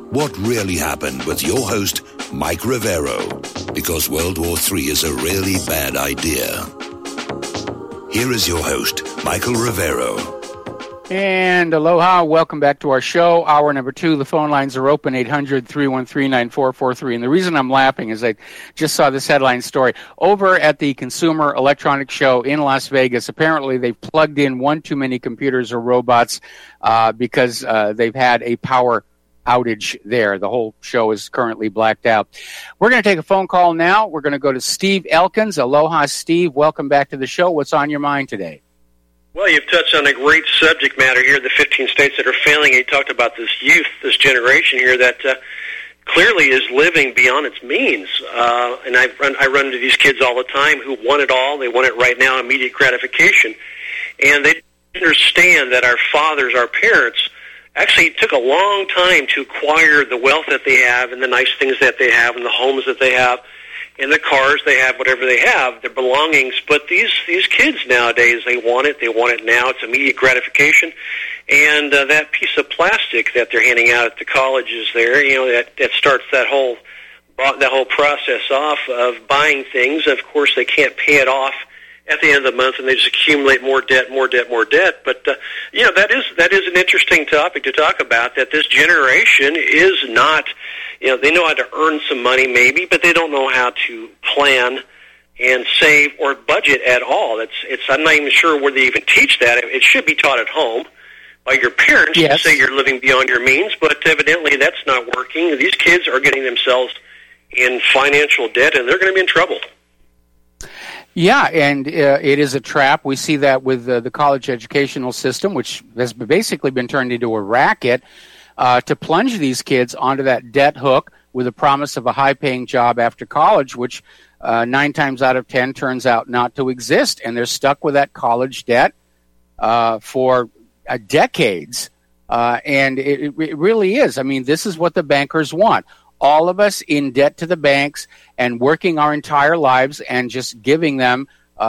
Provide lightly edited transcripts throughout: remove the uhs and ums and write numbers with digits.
What really happened with your host, Mike Rivero, because World War III is a really bad idea. Here is your host, Michael Rivero. And aloha, welcome back to our show. Hour number 2, the phone lines are open, 800-313-9443. And the reason I'm laughing is I just saw this headline story. Over at the Consumer Electronics Show in Las Vegas, apparently they've plugged in one too many computers or robots because they've had a power outage there. The whole show is currently blacked out. We're going to take a phone call now. We're going to go to Steve Elkins. Aloha, Steve. Welcome back to the show. What's on your mind today? Well, you've touched on a great subject matter here, the 15 states that are failing. You talked about this youth, this generation here that clearly is living beyond its means. And I run into these kids all the time who want it all. They want it right now, immediate gratification. And they understand that our fathers, our parents, actually took a long time to acquire the wealth that they have and the nice things that they have and the homes that they have. In the cars they have, whatever they have, their belongings. But these kids nowadays, they want it now. It's immediate gratification. And that piece of plastic that they're handing out at the colleges there, that starts that whole process off of buying things. Of course, they can't pay it off at the end of the month, and they just accumulate more debt. But that is an interesting topic to talk about. That this generation is not, they know how to earn some money maybe, but they don't know how to plan and save or budget at all. I'm not even sure where they even teach that. It should be taught at home by your parents. Yes. To say you're living beyond your means, but evidently that's not working. These kids are getting themselves in financial debt, and they're going to be in trouble. Yeah, and it is a trap. We see that with the college educational system, which has basically been turned into a racket to plunge these kids onto that debt hook with a promise of a high-paying job after college, which 9 times out of 10 turns out not to exist, and they're stuck with that college debt for decades. And it really is. I mean, this is what the bankers want. All of us in debt to the banks and working our entire lives and just giving them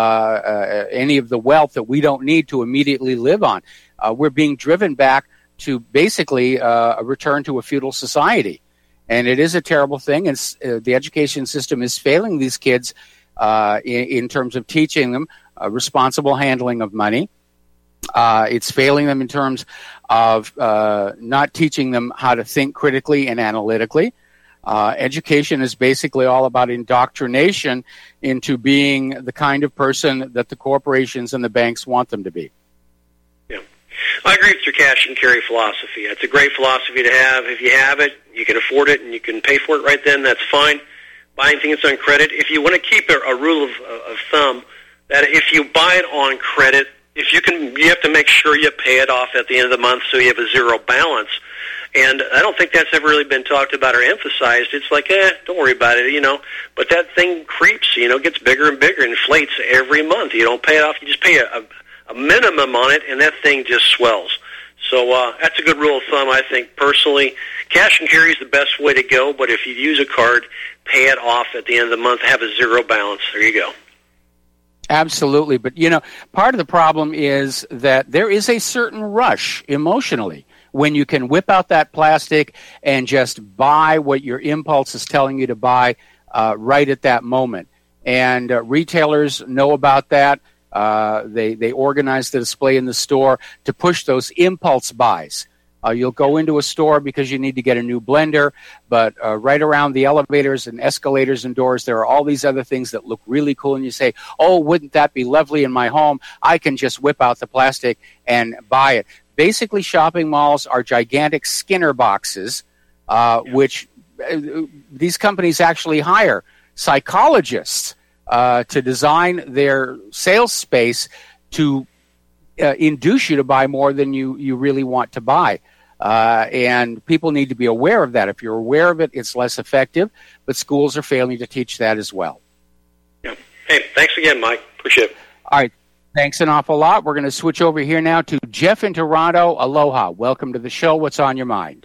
any of the wealth that we don't need to immediately live on. We're being driven back to basically a return to a feudal society. And it is a terrible thing. And the education system is failing these kids in terms of teaching them responsible handling of money. It's failing them in terms of not teaching them how to think critically and analytically. Education is basically all about indoctrination into being the kind of person that the corporations and the banks want them to be. Yeah, I agree with your cash and carry philosophy. It's a great philosophy to have. If you have it, you can afford it, and you can pay for it right then, that's fine. Buying things on credit. If you want to keep a rule of thumb, that if you buy it on credit, you have to make sure you pay it off at the end of the month so you have a zero balance. And I don't think that's ever really been talked about or emphasized. It's like, don't worry about it, But that thing creeps, gets bigger and bigger, inflates every month. You don't pay it off. You just pay a minimum on it, and that thing just swells. So that's a good rule of thumb, I think, personally. Cash and carry is the best way to go, but if you use a card, pay it off at the end of the month, have a zero balance. There you go. Absolutely. But, part of the problem is that there is a certain rush emotionally when you can whip out that plastic and just buy what your impulse is telling you to buy right at that moment. And retailers know about that. They organize the display in the store to push those impulse buys. You'll go into a store because you need to get a new blender, but right around the elevators and escalators and doors, there are all these other things that look really cool, and you say, oh, wouldn't that be lovely in my home? I can just whip out the plastic and buy it. Basically, shopping malls are gigantic Skinner boxes, which these companies actually hire psychologists to design their sales space to induce you to buy more than you really want to buy. And people need to be aware of that. If you're aware of it, it's less effective, but schools are failing to teach that as well. Yeah. Hey, thanks again, Mike. Appreciate it. All right. Thanks an awful lot. We're going to switch over here now to Jeff in Toronto. Aloha. Welcome to the show. What's on your mind?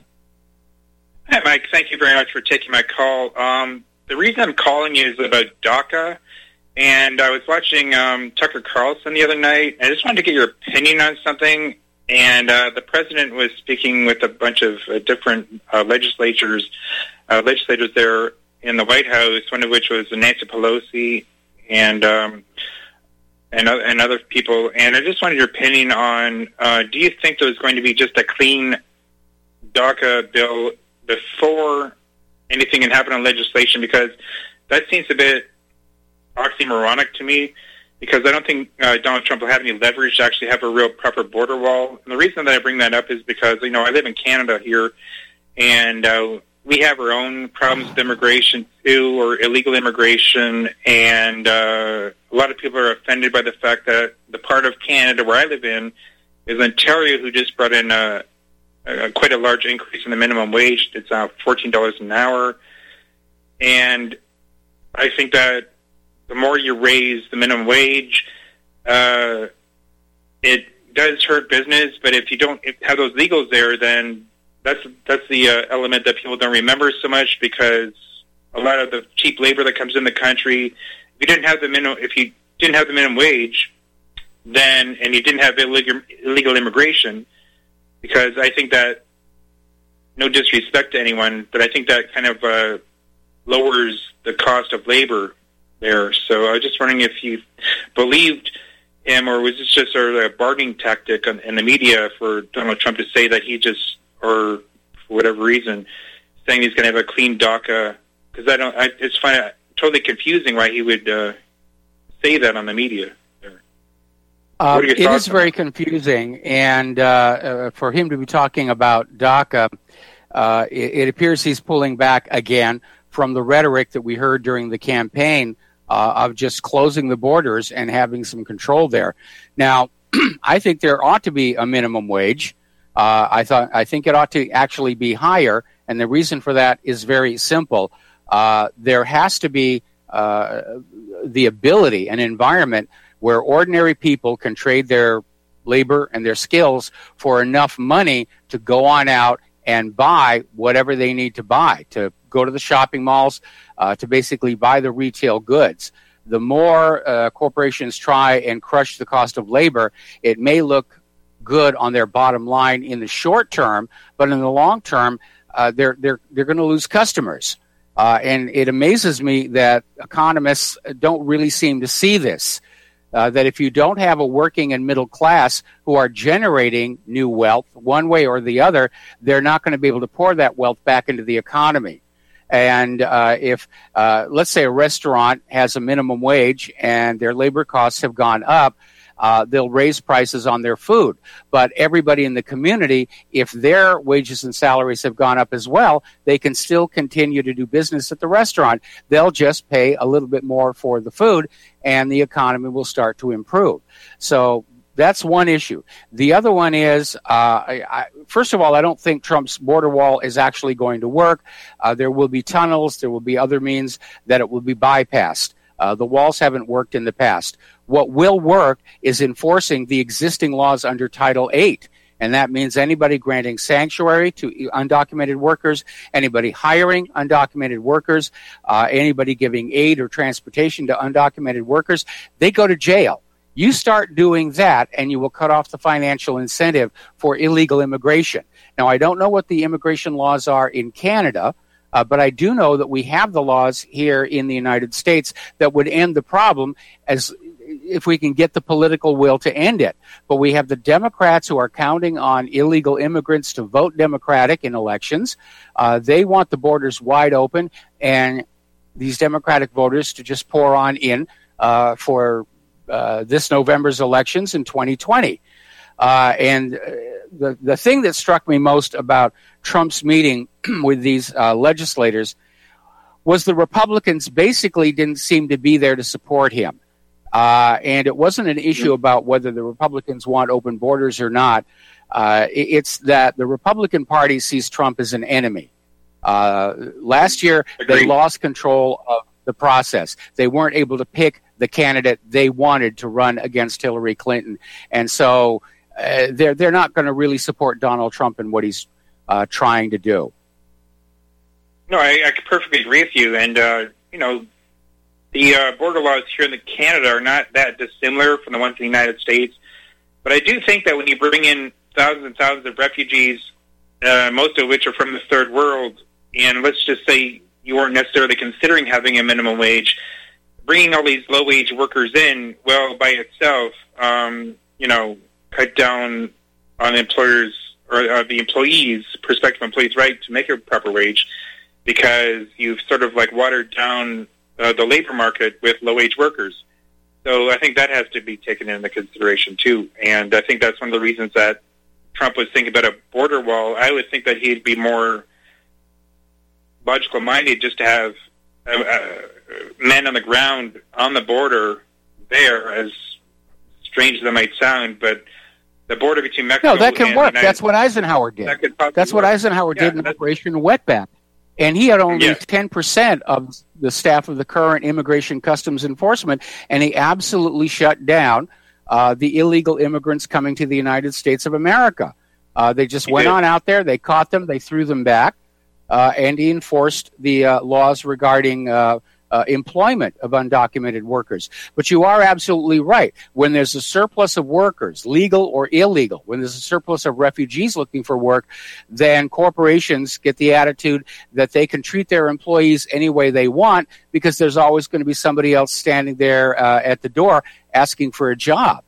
Hi, Mike. Thank you very much for taking my call. The reason I'm calling you is about DACA, and I was watching Tucker Carlson the other night, and I just wanted to get your opinion on something. and the president was speaking with a bunch of different legislators there in the White House, one of which was Nancy Pelosi and other people. And I just wanted your opinion on, do you think there was going to be just a clean DACA bill before anything can happen on legislation? Because that seems a bit oxymoronic to me, because I don't think Donald Trump will have any leverage to actually have a real proper border wall. And the reason that I bring that up is because, I live in Canada here, and we have our own problems with immigration too, or illegal immigration, and a lot of people are offended by the fact that the part of Canada where I live in is Ontario, who just brought in quite a large increase in the minimum wage. It's now $14 an hour, and I think that the more you raise the minimum wage, it does hurt business. But if you don't have those legals there, then that's the element that people don't remember so much, because a lot of the cheap labor that comes in the country, if you didn't have the minimum wage, then, and you didn't have illegal immigration, because I think that, no disrespect to anyone, but I think that kind of lowers the cost of labor there. So I was just wondering if you believed him, or was this just sort of a bargaining tactic in the media for Donald Trump to say that he just, or for whatever reason, saying he's going to have a clean DACA? Because it's totally confusing why he would say that on the media. It is very confusing, and for him to be talking about DACA, it appears he's pulling back again from the rhetoric that we heard during the campaign of just closing the borders and having some control there. Now, I think there ought to be a minimum wage. I think it ought to actually be higher, and the reason for that is very simple. There has to be the ability, an environment where ordinary people can trade their labor and their skills for enough money to go on out and buy whatever they need to buy, to go to the shopping malls, to basically buy the retail goods. The more corporations try and crush the cost of labor, it may look good on their bottom line in the short term, but in the long term, they're going to lose customers. And it amazes me that economists don't really seem to see this. That if you don't have a working and middle class who are generating new wealth one way or the other, they're not going to be able to pour that wealth back into the economy. And if, let's say, a restaurant has a minimum wage and their labor costs have gone up, they'll raise prices on their food. But everybody in the community, if their wages and salaries have gone up as well, they can still continue to do business at the restaurant. They'll just pay a little bit more for the food, and the economy will start to improve. So that's one issue. The other one is, first of all, I don't think Trump's border wall is actually going to work. There will be tunnels. There will be other means that it will be bypassed. The walls haven't worked in the past. What will work is enforcing the existing laws under Title VIII, and that means anybody granting sanctuary to undocumented workers, anybody hiring undocumented workers, anybody giving aid or transportation to undocumented workers, they go to jail. You start doing that, and you will cut off the financial incentive for illegal immigration. Now, I don't know what the immigration laws are in Canada, but I do know that we have the laws here in the United States that would end the problem as if we can get the political will to end it. But we have the Democrats who are counting on illegal immigrants to vote Democratic in elections. They want the borders wide open, and these Democratic voters to just pour on in for this November's elections in 2020. And the thing that struck me most about Trump's meeting with these legislators was the Republicans basically didn't seem to be there to support him. And it wasn't an issue about whether the Republicans want open borders or not. It's that the Republican Party sees Trump as an enemy. Last year, they lost control of the process. They weren't able to pick the candidate they wanted to run against Hillary Clinton. And so they're not going to really support Donald Trump in what he's trying to do. No, I perfectly agree with you. And, the border laws here in Canada are not that dissimilar from the ones in the United States. But I do think that when you bring in thousands and thousands of refugees, most of which are from the third world, and let's just say you weren't necessarily considering having a minimum wage, bringing all these low-wage workers in, well, by itself, cut down on employers or the employees, prospective employees' right to make a proper wage, because you've sort of like watered down the labor market with low-wage workers. So I think that has to be taken into consideration too, and I think that's one of the reasons that Trump was thinking about a border wall. I would think that he'd be more logical-minded just to have men on the ground on the border there, as strange as that might sound, but the border between Mexico and... No, that can work. United That's what Eisenhower did. That's what Eisenhower did in Operation Wetback. And he had only 10% of the staff of the current Immigration Customs Enforcement, and he absolutely shut down the illegal immigrants coming to the United States of America. They just went on out there, they caught them, they threw them back, and he enforced the laws regarding employment of undocumented workers. But you are absolutely right. When there's a surplus of workers, legal or illegal, when there's a surplus of refugees looking for work, then corporations get the attitude that they can treat their employees any way they want, because there's always going to be somebody else standing there at the door asking for a job.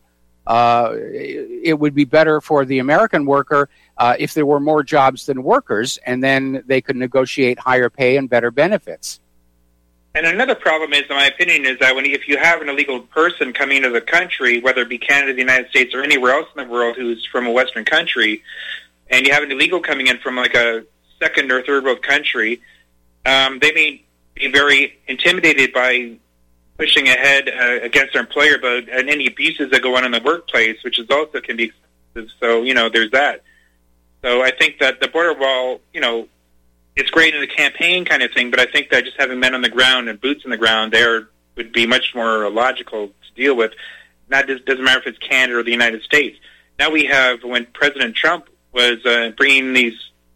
It would be better for the American worker if there were more jobs than workers, and then they could negotiate higher pay and better benefits. And another problem is, in my opinion, is that if you have an illegal person coming into the country, whether it be Canada, the United States, or anywhere else in the world who's from a Western country, and you have an illegal coming in from like a second or third world country, they may be very intimidated by pushing ahead against their employer about any abuses that go on in the workplace, which is also can be expensive. So, there's that. So I think that the border wall, it's great in a campaign kind of thing, but I think that just having men on the ground and boots on the ground there would be much more logical to deal with. Doesn't matter if it's Canada or the United States. Now we have, when President Trump was bringing these,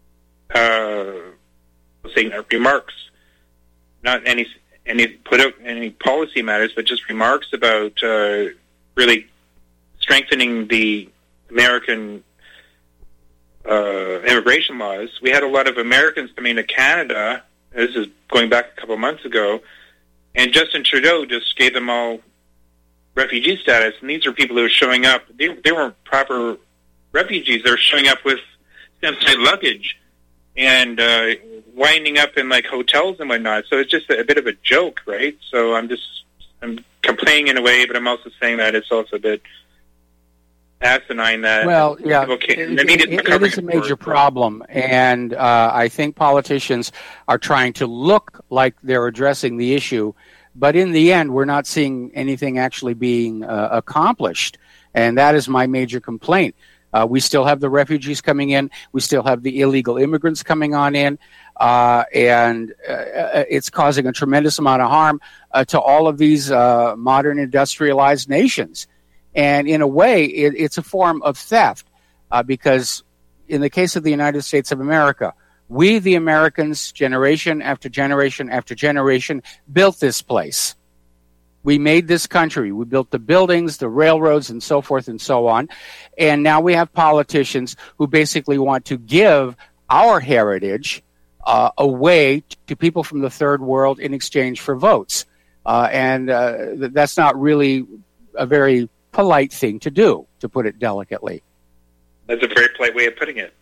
remarks, not any put out any policy matters, but just remarks about really strengthening the American immigration laws. We had a lot of Americans coming to Canada. This is going back a couple of months ago, and Justin Trudeau just gave them all refugee status. And these are people who are showing up. They weren't proper refugees. They were showing up with stem-side luggage and winding up in like hotels and whatnot. So it's just a bit of a joke, right? So I'm complaining in a way, but I'm also saying that it's also a bit asinine that it is a major problem, and I think politicians are trying to look like they're addressing the issue, but in the end we're not seeing anything actually being accomplished, and that is my major complaint. We still have the refugees coming in, we still have the illegal immigrants coming on in, and it's causing a tremendous amount of harm to all of these modern industrialized nations. And in a way, it's a form of theft, because in the case of the United States of America, we, the Americans, generation after generation after generation, built this place. We made this country. We built the buildings, the railroads, and so forth and so on. And now we have politicians who basically want to give our heritage away to people from the third world in exchange for votes. And that's not really a very polite thing to do, to put it delicately. That's a very polite way of putting it.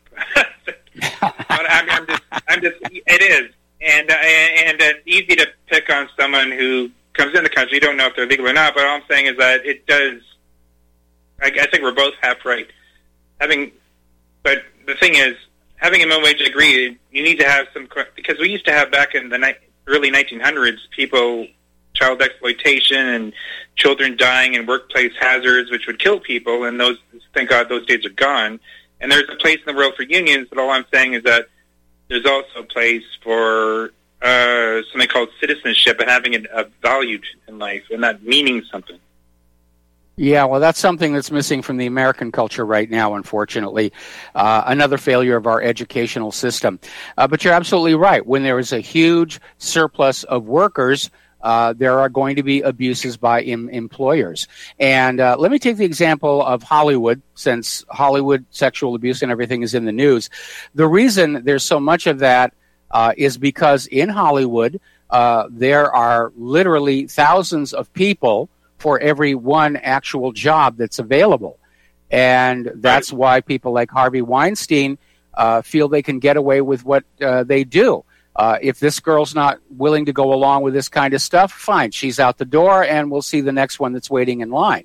It is, and it's easy to pick on someone who comes in the country. You don't know if they're legal or not, but all I'm saying is that it does. I think we're both half right. But the thing is, having a minimum wage agreed, you need to have some, because we used to have back in the early 1900s child exploitation and children dying and workplace hazards, which would kill people, and thank God those days are gone. And there's a place in the world for unions, but all I'm saying is that there's also a place for something called citizenship and having it valued in life and that meaning something. Yeah, well, that's something that's missing from the American culture right now, unfortunately. Another failure of our educational system. But you're absolutely right. When there is a huge surplus of workers, there are going to be abuses by employers. And let me take the example of Hollywood, since Hollywood sexual abuse and everything is in the news. The reason there's so much of that is because in Hollywood, there are literally thousands of people for every one actual job that's available. And that's why people like Harvey Weinstein feel they can get away with what they do. If this girl's not willing to go along with this kind of stuff, fine, she's out the door, and we'll see the next one that's waiting in line.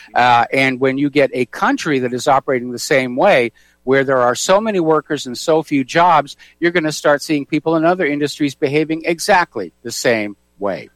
And when you get a country that is operating the same way, where there are so many workers and so few jobs, you're going to start seeing people in other industries behaving exactly the same way.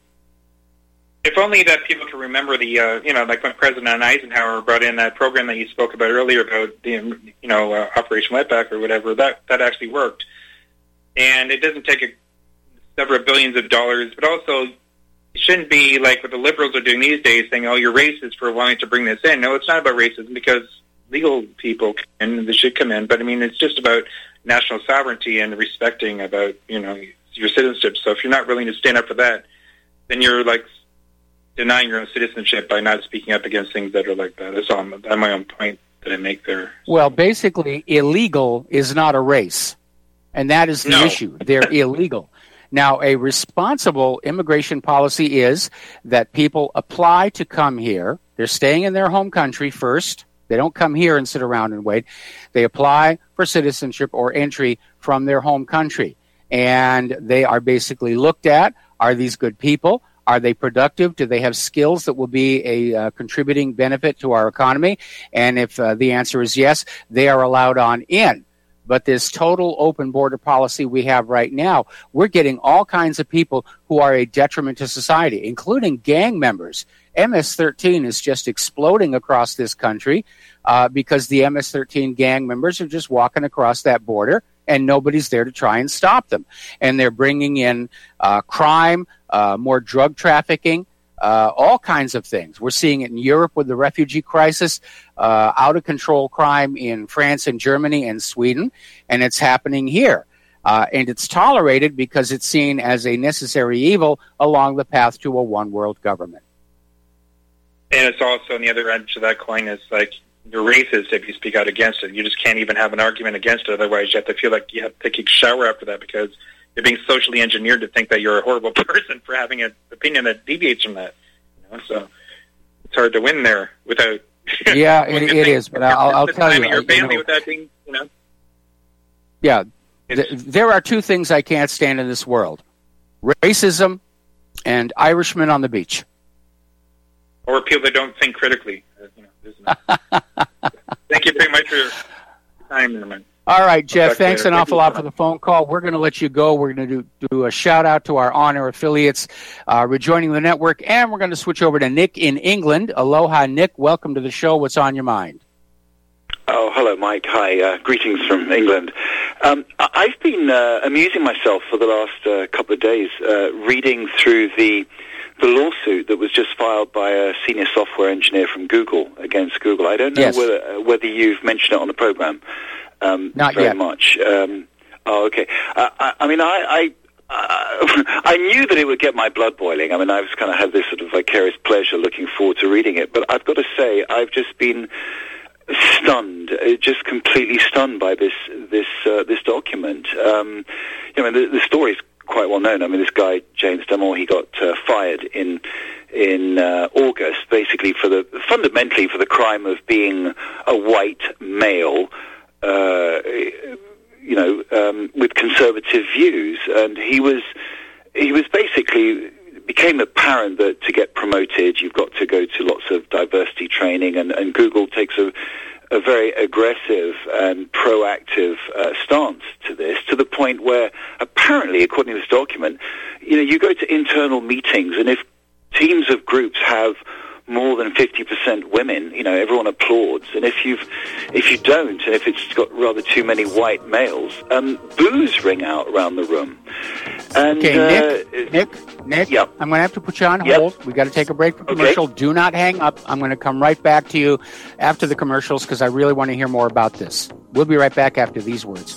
If only that people can remember the, like when President Eisenhower brought in that program that you spoke about earlier about the, Operation Wetback or whatever, that actually worked. And it doesn't take several billions of dollars, but also it shouldn't be like what the liberals are doing these days, saying, oh, you're racist for wanting to bring this in. No, it's not about racism, because legal people can, they should come in, but I mean, it's just about national sovereignty and respecting about, your citizenship. So if you're not willing to stand up for that, then you're like denying your own citizenship by not speaking up against things that are like that. That's all. That's my own point that I make there. Well, basically, illegal is not a race, and that is the issue. They're illegal. Now, a responsible immigration policy is that people apply to come here. They're staying in their home country first. They don't come here and sit around and wait. They apply for citizenship or entry from their home country. And they are basically looked at. Are these good people? Are they productive? Do they have skills that will be a contributing benefit to our economy? And if the answer is yes, they are allowed on in. But this total open border policy we have right now, we're getting all kinds of people who are a detriment to society, including gang members. MS-13 is just exploding across this country because the MS-13 gang members are just walking across that border and nobody's there to try and stop them. And they're bringing in crime, more drug trafficking, all kinds of things. We're seeing it in Europe with the refugee crisis, out-of-control crime in France and Germany and Sweden, and it's happening here. And it's tolerated because it's seen as a necessary evil along the path to a one-world government. And it's also on the other end of that coin is like you're racist if you speak out against it. You just can't even have an argument against it. Otherwise, you have to feel like you have to take a shower after that because you're being socially engineered to think that you're a horrible person for having an opinion that deviates from that. So it's hard to win there without. Yeah, it is. But I'll tell you, your family without being, Yeah, there are two things I can't stand in this world: racism and Irishmen on the beach. Or people that don't think critically. Thank you very much for your time, man. All right, Jeff, thanks an awful lot for the phone call. We're going to let you go. We're going to do a shout-out to our on-air affiliates rejoining the network, and we're going to switch over to Nick in England. Aloha, Nick. Welcome to the show. What's on your mind? Oh, hello, Mike. Hi. Greetings from England. I've been amusing myself for the last couple of days reading through the lawsuit that was just filed by a senior software engineer from Google against Google. I don't know whether you've mentioned it on the program. Not very yet. Much. Okay. I mean, I knew that it would get my blood boiling. I mean, I've kind of had this sort of vicarious pleasure looking forward to reading it. But I've got to say, I've just been stunned, just completely stunned by this document. The story's quite well known. I mean, this guy James Damore, he got fired in August, basically fundamentally for the crime of being a white male, with conservative views, and he was basically became apparent that to get promoted, you've got to go to lots of diversity training, and Google takes a very aggressive and proactive stance to this, to the point where apparently, according to this document, you go to internal meetings, and if teams of groups have more than 50% women, everyone applauds, and if you don't, and if it's got rather too many white males, boos ring out around the room. And, Nick, yep. I'm going to have to put you on hold. Yep. We've got to take a break for commercial. Okay. Do not hang up. I'm going to come right back to you after the commercials because I really want to hear more about this. We'll be right back after these words.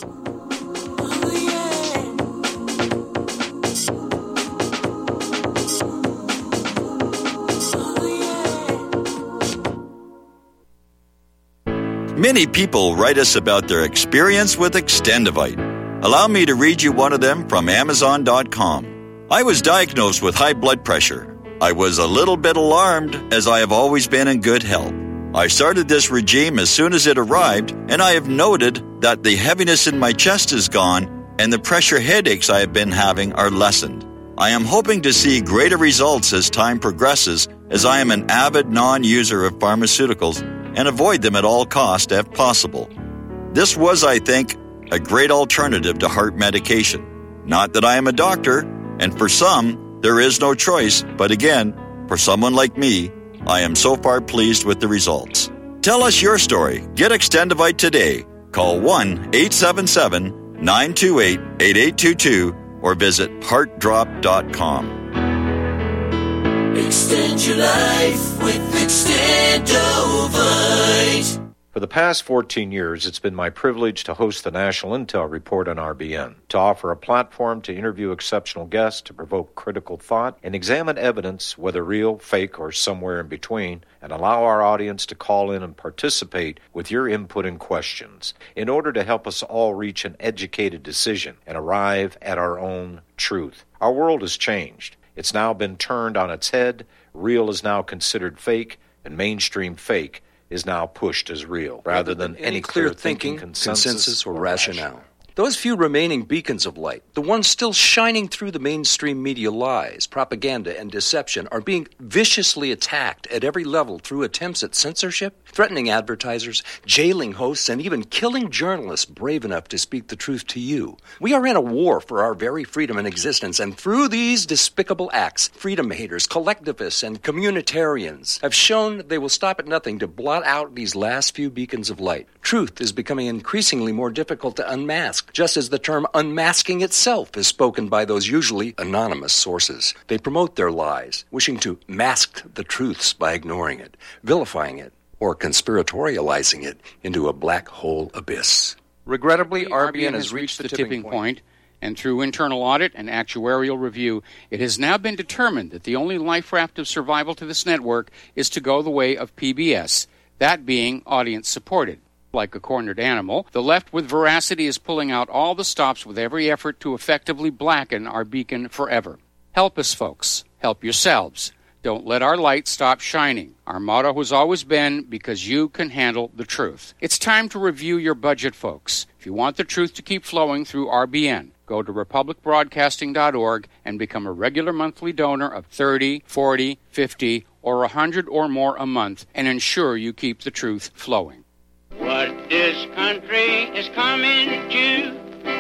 Many people write us about their experience with Extendivite. Allow me to read you one of them from Amazon.com. I was diagnosed with high blood pressure. I was a little bit alarmed, as I have always been in good health. I started this regime as soon as it arrived, and I have noted that the heaviness in my chest is gone and the pressure headaches I have been having are lessened. I am hoping to see greater results as time progresses, as I am an avid non-user of pharmaceuticals and avoid them at all costs if possible. This was, I think, a great alternative to heart medication. Not that I am a doctor, and for some, there is no choice, but again, for someone like me, I am so far pleased with the results. Tell us your story. Get Extendivite today. Call 1-877-928-8822 or visit heartdrop.com. Extend your life with Extendovite. For the past 14 years, it's been my privilege to host the National Intel Report on RBN, to offer a platform to interview exceptional guests, to provoke critical thought, and examine evidence, whether real, fake, or somewhere in between, and allow our audience to call in and participate with your input and questions in order to help us all reach an educated decision and arrive at our own truth. Our world has changed. It's now been turned on its head. Real is now considered fake, and mainstream fake is now pushed as real, rather than any clear thinking, consensus, or rationale. Those few remaining beacons of light, the ones still shining through the mainstream media lies, propaganda, and deception, are being viciously attacked at every level through attempts at censorship, threatening advertisers, jailing hosts, and even killing journalists brave enough to speak the truth to you. We are in a war for our very freedom and existence, and through these despicable acts, freedom haters, collectivists, and communitarians have shown they will stop at nothing to blot out these last few beacons of light. Truth is becoming increasingly more difficult to unmask, just as the term unmasking itself is spoken by those usually anonymous sources. They promote their lies, wishing to mask the truths by ignoring it, vilifying it, or conspiratorializing it into a black hole abyss. Regrettably, RBN has reached the tipping point, and through internal audit and actuarial review, it has now been determined that the only life raft of survival to this network is to go the way of PBS, that being audience-supported. Like a cornered animal, the left with veracity is pulling out all the stops with every effort to effectively blacken our beacon forever. Help us, folks. Help yourselves. Don't let our light stop shining. Our motto has always been, because you can handle the truth. It's time to review your budget, folks. If you want the truth to keep flowing through RBN, go to republicbroadcasting.org and become a regular monthly donor of $30, $40, $50, or $100 or more a month, and ensure you keep the truth flowing. What this country is coming to,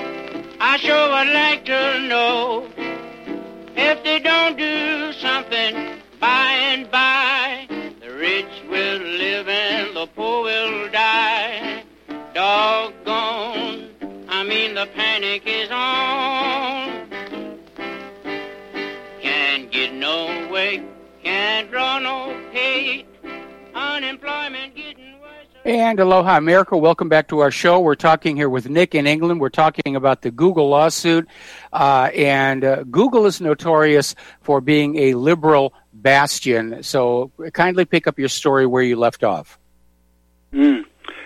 I sure would like to know. If they don't do something by and by, the rich will live and the poor will die. Doggone, the panic is on. Can't get no way, can't draw no pay, unemployment getting worse. And aloha, America. Welcome back to our show. We're talking here with Nick in England. We're talking about the Google lawsuit. Google is notorious for being a liberal bastion. So kindly pick up your story where you left off. Mike,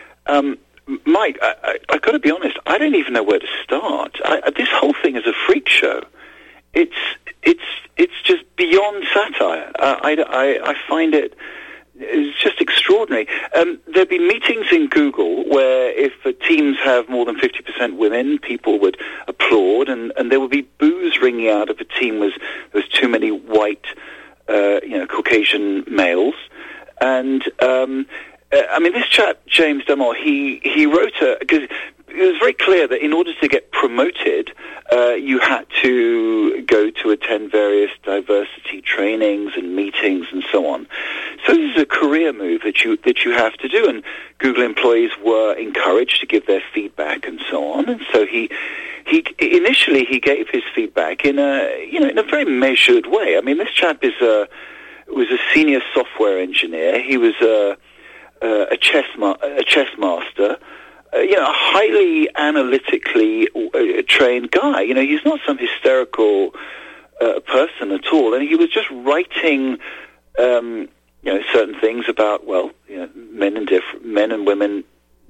I got to be honest. I don't even know where to start. This whole thing is a freak show. It's just beyond satire. I find it. It's just extraordinary. There've been meetings in Google where if teams have more than 50% women, people would applaud, and there would be boos ringing out if a team was too many white, Caucasian males. And this chap James Damore, he wrote because it was very clear that in order to get promoted, you had to go to attend various diversity trainings and meetings and so on. So this is a career move that you have to do, and Google employees were encouraged to give their feedback and so on. And so he initially gave his feedback in a very measured way. I mean, this chap was a senior software engineer. He was a chess master. A highly analytically trained guy. He's not some hysterical person at all, and he was just writing, certain things about men and women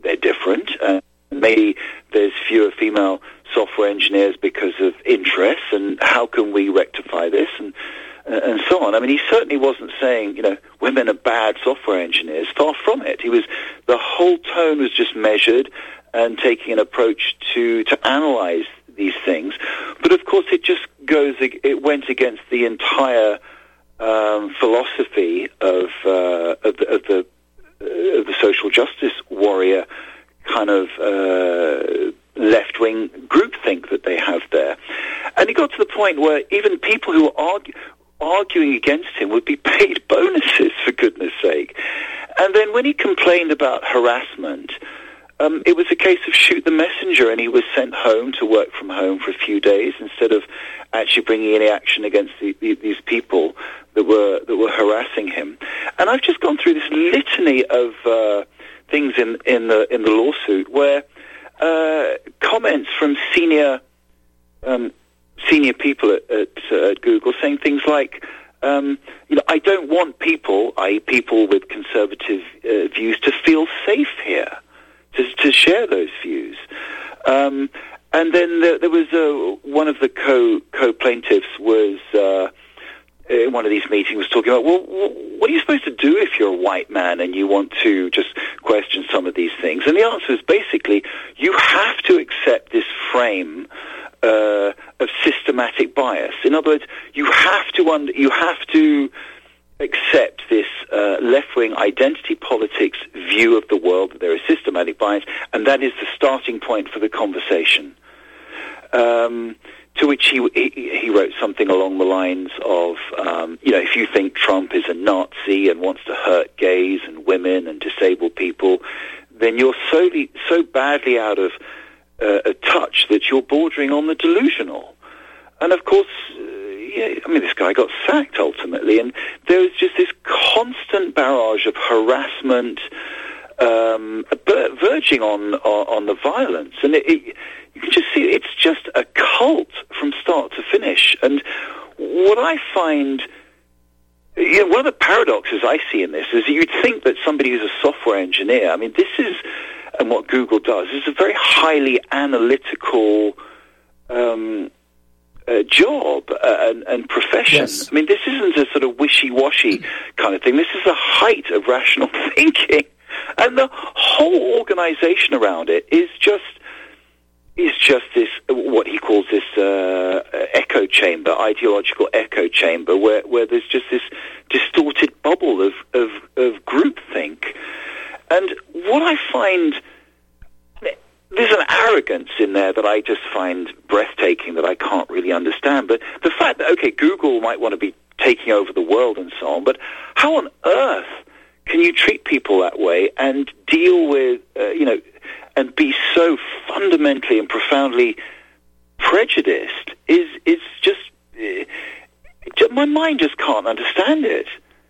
they're different. Maybe there's fewer female software engineers because of interests, and how can we rectify this, and so on. I mean, he certainly wasn't saying, women are bad software engineers. Far from it. The whole tone was just measured and taking an approach to analyze these things. But of course, it went against the entire philosophy of the social justice warrior kind of left-wing groupthink that they have there. And it got to the point where even people who were arguing against him would be paid bonuses, for goodness sake. And then when he complained about harassment, it was a case of shoot the messenger, and he was sent home to work from home for a few days instead of actually bringing any action against these people that were harassing him. And I've just gone through this litany of things in the lawsuit where comments from senior people at Google saying things like, I don't want people, i.e. people with conservative views, to feel safe here, to share those views. And then there was one of the co-plaintiffs was in one of these meetings was talking about, well, what are you supposed to do if you're a white man and you want to just question some of these things? And the answer is basically, you have to accept this frame of systematic bias. In other words, you have to accept this left-wing identity politics view of the world, that there is systematic bias, and that is the starting point for the conversation. To which he wrote something along the lines of, if you think Trump is a Nazi and wants to hurt gays and women and disabled people, then you're so badly out of touch that you're bordering on the delusional. And of course, this guy got sacked ultimately, and there was just this constant barrage of harassment, verging on the violence, and you can just see it's just a cult from start to finish. And what I find, one of the paradoxes I see in this is that you'd think that somebody who's a software engineer, this is, and what Google does, is a very highly analytical job and profession. Yes. This isn't a sort of wishy-washy kind of thing. This is the height of rational thinking. And the whole organization around it is just this, what he calls this echo chamber, ideological echo chamber, where there's just this distorted bubble of groupthink. And what I find, there's an arrogance in there that I just find breathtaking, that I can't really understand. But the fact that, okay, Google might want to be taking over the world and so on, but how on earth can you treat people that way and deal with, and be so fundamentally and profoundly prejudiced is just, my mind just can't understand it.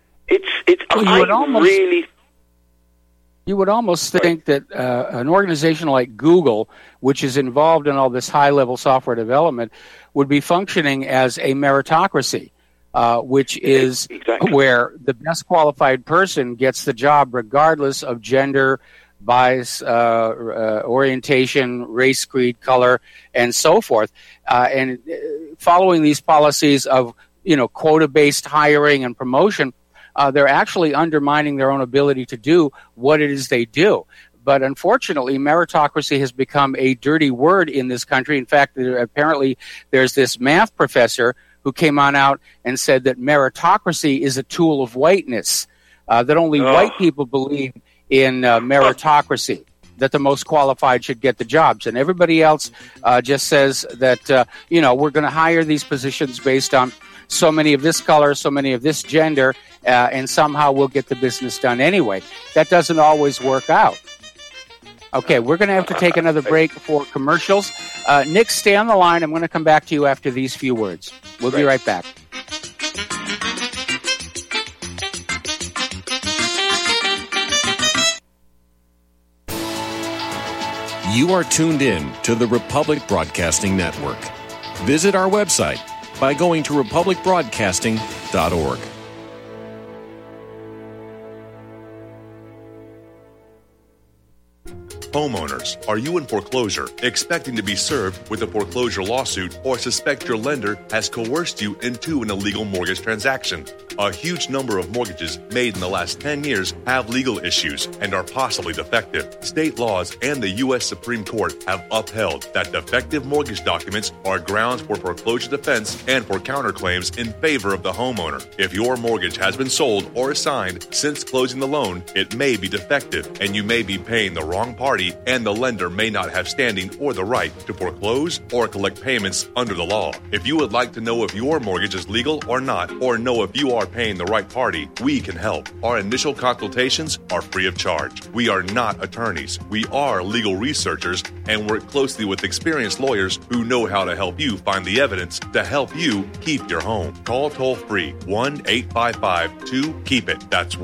You would almost think that an organization like Google, which is involved in all this high-level software development, would be functioning as a meritocracy. Which is exactly where the best qualified person gets the job regardless of gender, bias, orientation, race, creed, color, and so forth. And following these policies of, quota-based hiring and promotion, they're actually undermining their own ability to do what it is they do. But unfortunately, meritocracy has become a dirty word in this country. In fact, apparently there's this math professor who came on out and said that meritocracy is a tool of whiteness, that only white people believe in meritocracy, that the most qualified should get the jobs. And everybody else just says that, we're going to hire these positions based on so many of this color, so many of this gender, and somehow we'll get the business done anyway. That doesn't always work out. Okay, we're going to have to take another break for commercials. Nick, stay on the line. I'm going to come back to you after these few words. We'll be right back. You are tuned in to the Republic Broadcasting Network. Visit our website by going to republicbroadcasting.org. Homeowners, are you in foreclosure, expecting to be served with a foreclosure lawsuit, or suspect your lender has coerced you into an illegal mortgage transaction? A huge number of mortgages made in the last 10 years have legal issues and are possibly defective. State laws and the U.S. Supreme Court have upheld that defective mortgage documents are grounds for foreclosure defense and for counterclaims in favor of the homeowner. If your mortgage has been sold or assigned since closing the loan, it may be defective and you may be paying the wrong party, and the lender may not have standing or the right to foreclose or collect payments under the law. If you would like to know if your mortgage is legal or not, or know if you are paying the right party, we can help. Our initial consultations are free of charge. We are not attorneys. We are legal researchers and work closely with experienced lawyers who know how to help you find the evidence to help you keep your home. Call toll-free 1-855-2-KEEP-IT. That's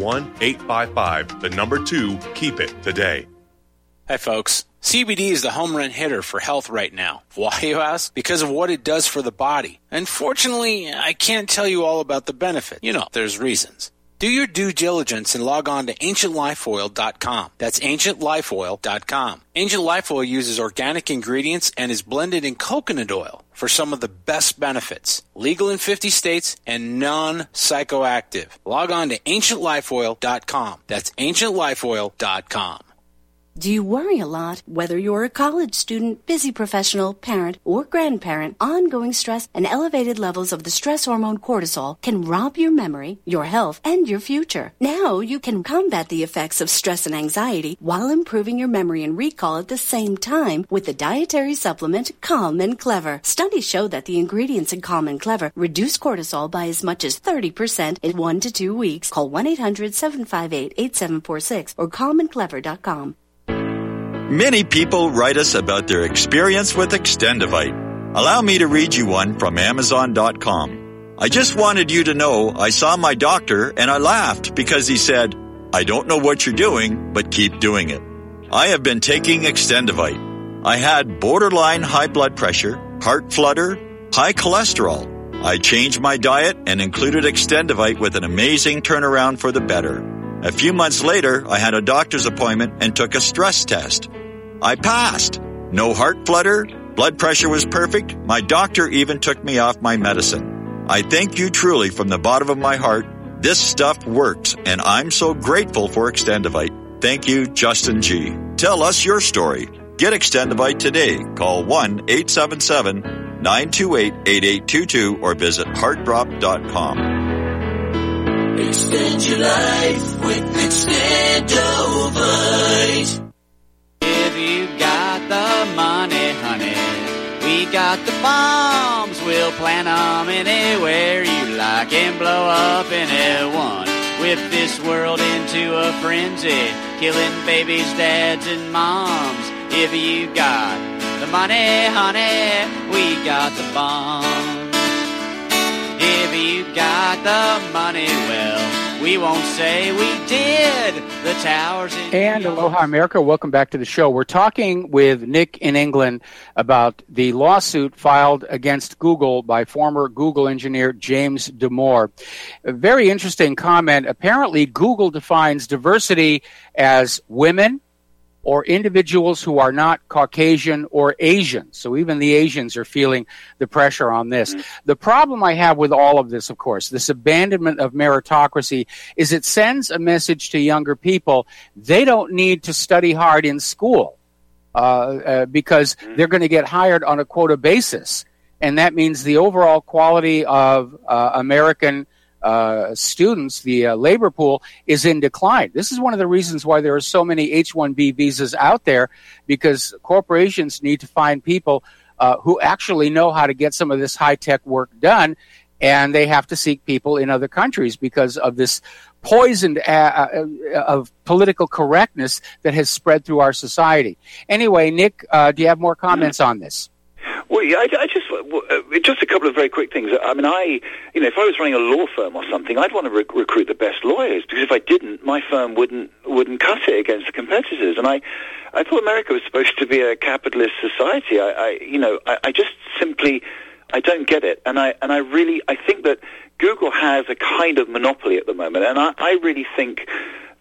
1-855-2-KEEP-IT today. Hi, folks. CBD is the home run hitter for health right now. Why, you ask? Because of what it does for the body. Unfortunately, I can't tell you all about the benefit. You know, there's reasons. Do your due diligence and log on to AncientLifeOil.com. That's AncientLifeOil.com. Ancient Life Oil uses organic ingredients and is blended in coconut oil for some of the best benefits. Legal in 50 states and non-psychoactive. Log on to AncientLifeOil.com. That's AncientLifeOil.com. Do you worry a lot? Whether you're a college student, busy professional, parent, or grandparent, ongoing stress and elevated levels of the stress hormone cortisol can rob your memory, your health, and your future. Now you can combat the effects of stress and anxiety while improving your memory and recall at the same time with the dietary supplement Calm and Clever. Studies show that the ingredients in Calm and Clever reduce cortisol by as much as 30% in 1 to 2 weeks. Call 1-800-758-8746 or calmandclever.com. Many people write us about their experience with Extendivite. Allow me to read you one from Amazon.com. I just wanted you to know I saw my doctor and I laughed because he said, "I don't know what you're doing, but keep doing it." I have been taking Extendivite. I had borderline high blood pressure, heart flutter, high cholesterol. I changed my diet and included Extendivite with an amazing turnaround for the better. A few months later, I had a doctor's appointment and took a stress test. I passed. No heart flutter, blood pressure was perfect. My doctor even took me off my medicine. I thank you truly from the bottom of my heart. This stuff works, and I'm so grateful for Extendivite. Thank you, Justin G. Tell us your story. Get Extendivite today. Call 1-877-928-8822 or visit heartdrop.com. Extend your life with Extendivite. If you got the money, honey, we got the bombs. We'll plant them anywhere you like and blow up anyone. Whip this world into a frenzy, killing babies, dads, and moms. If you got the money, honey, we got the bombs. If you got the money, well, we won't say we did. The towers in And aloha, America. Welcome back to the show. We're talking with Nick in England about the lawsuit filed against Google by former Google engineer James Damore. A very interesting comment. Apparently, Google defines diversity as women or individuals who are not Caucasian or Asian. So even the Asians are feeling the pressure on this. The problem I have with all of this, of course, this abandonment of meritocracy, is it sends a message to younger people. They don't need to study hard in school because they're going to get hired on a quota basis. And that means the overall quality of American students, the labor pool, is in decline. This is one of the reasons why there are so many H-1B visas out there, because corporations need to find people who actually know how to get some of this high-tech work done, and they have to seek people in other countries because of this poisoned of political correctness that has spread through our society. Anyway, Nick, do you have more comments on this? Well, yeah, just a couple of very quick things. I mean, if I was running a law firm or something, I'd want to recruit the best lawyers, because if I didn't, my firm wouldn't cut it against the competitors. And I thought America was supposed to be a capitalist society. I just simply, I don't get it. And I think that Google has a kind of monopoly at the moment, and I really think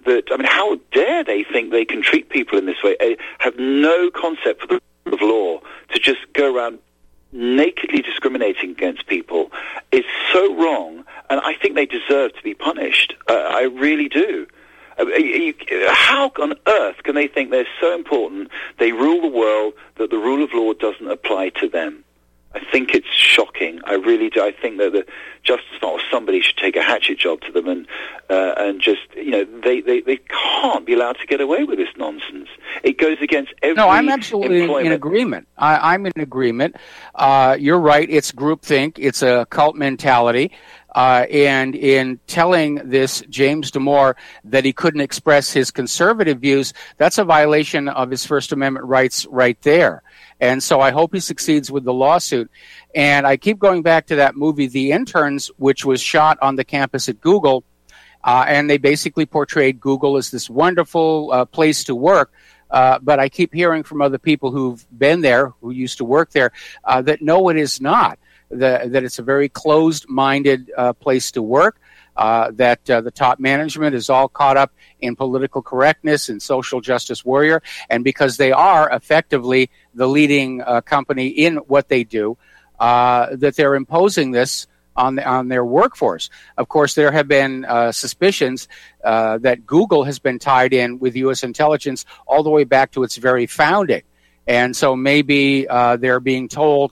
how dare they think they can treat people in this way? Have no concept for the rule of law to just go around nakedly discriminating against people is so wrong, and I think they deserve to be punished. I really do. How on earth can they think they're so important, they rule the world, that the rule of law doesn't apply to them? I think it's shocking. I really do. I think that the Justice Department or somebody should take a hatchet job to them and just, they can't be allowed to get away with this nonsense. It goes against every No, I'm absolutely in agreement. I'm in agreement. You're right. It's groupthink. It's a cult mentality. And in telling this James Damore that he couldn't express his conservative views, that's a violation of his First Amendment rights right there. And so I hope he succeeds with the lawsuit. And I keep going back to that movie, The Interns, which was shot on the campus at Google. And they basically portrayed Google as this wonderful place to work. But I keep hearing from other people who've been there, who used to work there, that no, it is not. That it's a very closed-minded place to work, that the top management is all caught up in political correctness and social justice warrior, and because they are effectively the leading company in what they do, that they're imposing this on their workforce. Of course, there have been suspicions that Google has been tied in with U.S. intelligence all the way back to its very founding, and so maybe they're being told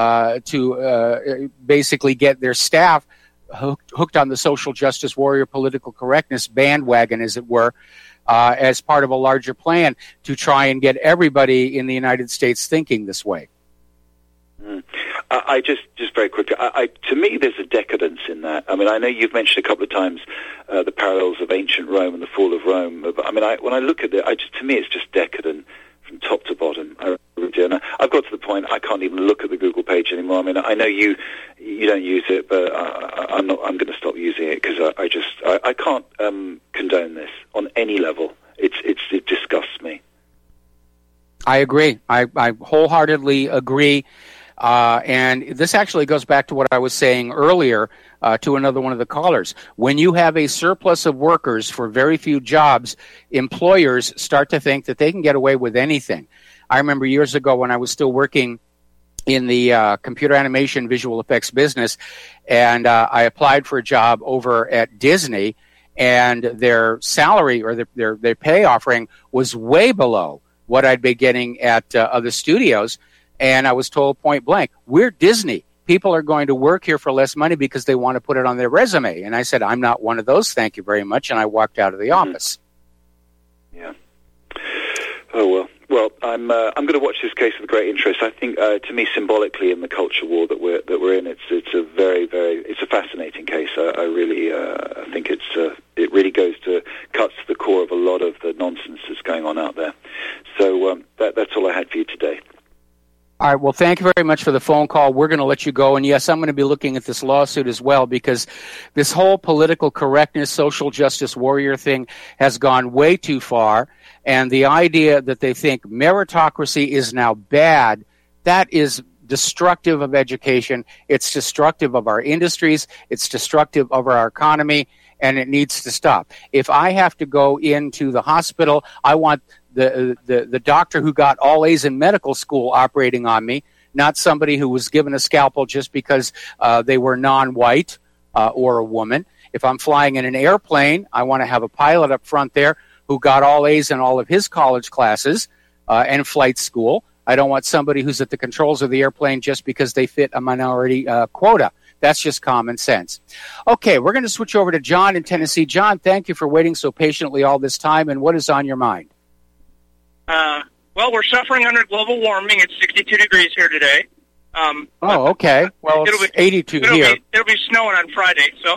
to basically get their staff hooked on the social justice warrior political correctness bandwagon, as it were, as part of a larger plan to try and get everybody in the United States thinking this way. I just very quickly, to me, there's a decadence in that. I mean, I know you've mentioned a couple of times the parallels of ancient Rome and the fall of Rome. I mean, when I look at it, to me, it's just decadent from top to bottom. And I've got to the point I can't even look at the Google page anymore. I mean, I know you don't use it, but I'm going to stop using it because I can't condone this on any level. It disgusts me. I agree. I wholeheartedly agree. And this actually goes back to what I was saying earlier to another one of the callers. When you have a surplus of workers for very few jobs, employers start to think that they can get away with anything. I remember years ago when I was still working in the computer animation visual effects business, and I applied for a job over at Disney, and their salary or their pay offering was way below what I'd be getting at other studios. And I was told point blank, we're Disney. People are going to work here for less money because they want to put it on their resume. And I said, I'm not one of those, thank you very much. And I walked out of the office. Yeah. Oh, well. Well, I'm going to watch this case with great interest. I think, to me, symbolically, in the culture war that we're in, it's a very it's a fascinating case. I really think it really cuts to the core of a lot of the nonsense that's going on out there. So that's all I had for you today. All right. Well, thank you very much for the phone call. We're going to let you go. And yes, I'm going to be looking at this lawsuit as well, because this whole political correctness, social justice warrior thing has gone way too far. And the idea that they think meritocracy is now bad, that is destructive of education. It's destructive of our industries. It's destructive of our economy, and it needs to stop. If I have to go into the hospital, I want the doctor who got all A's in medical school operating on me, not somebody who was given a scalpel just because they were non-white or a woman. If I'm flying in an airplane, I want to have a pilot up front there who got all A's in all of his college classes and flight school. I don't want somebody who's at the controls of the airplane just because they fit a minority quota. That's just common sense. Okay, we're going to switch over to John in Tennessee. John, thank you for waiting so patiently all this time, and what is on your mind? Well, we're suffering under global warming. It's 62 degrees here today. Okay. Well, it's 82 here. It'll be snowing on Friday, so...